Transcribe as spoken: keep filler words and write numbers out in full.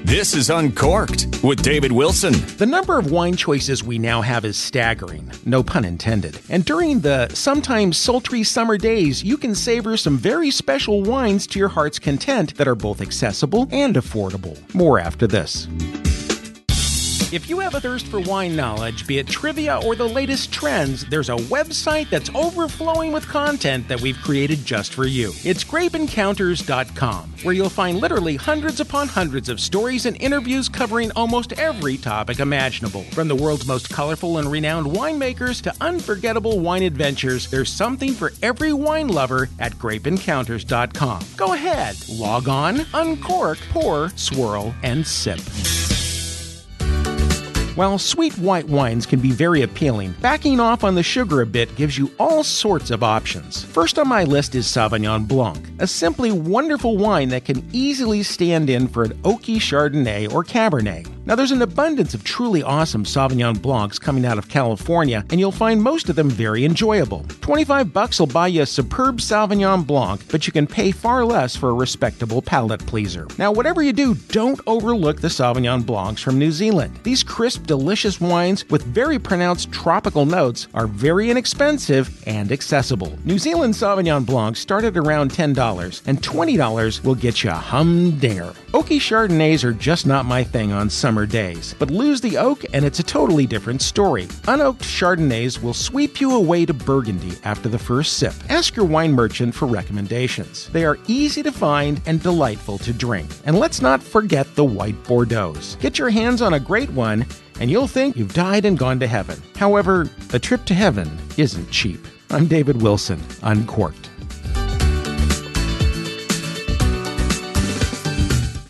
This is Uncorked with David Wilson. The number of wine choices we now have is staggering, no pun intended. And during the sometimes sultry summer days, you can savor some very special wines to your heart's content that are both accessible and affordable. More after this. If you have a thirst for wine knowledge, be it trivia or the latest trends, there's a website that's overflowing with content that we've created just for you. It's grape encounters dot com, where you'll find literally hundreds upon hundreds of stories and interviews covering almost every topic imaginable. From the world's most colorful and renowned winemakers to unforgettable wine adventures, there's something for every wine lover at grape encounters dot com. Go ahead, log on, uncork, pour, swirl, and sip. While sweet white wines can be very appealing, backing off on the sugar a bit gives you all sorts of options. First on my list is Sauvignon Blanc, a simply wonderful wine that can easily stand in for an oaky Chardonnay or Cabernet. Now, there's an abundance of truly awesome Sauvignon Blancs coming out of California, and you'll find most of them very enjoyable. twenty-five bucks will buy you a superb Sauvignon Blanc, but you can pay far less for a respectable palate pleaser. Now, whatever you do, don't overlook the Sauvignon Blancs from New Zealand. These crisp, delicious wines with very pronounced tropical notes are very inexpensive and accessible. New Zealand Sauvignon Blancs start at around ten dollars, and twenty dollars will get you a humdinger. Oaky Chardonnays are just not my thing on summer days, but lose the oak and it's a totally different story. Unoaked Chardonnays will sweep you away to Burgundy after the first sip. Ask your wine merchant for recommendations. They are easy to find and delightful to drink. And let's not forget the white Bordeaux's. Get your hands on a great one and you'll think you've died and gone to heaven. However, a trip to heaven isn't cheap. I'm David Wilson, Uncorked.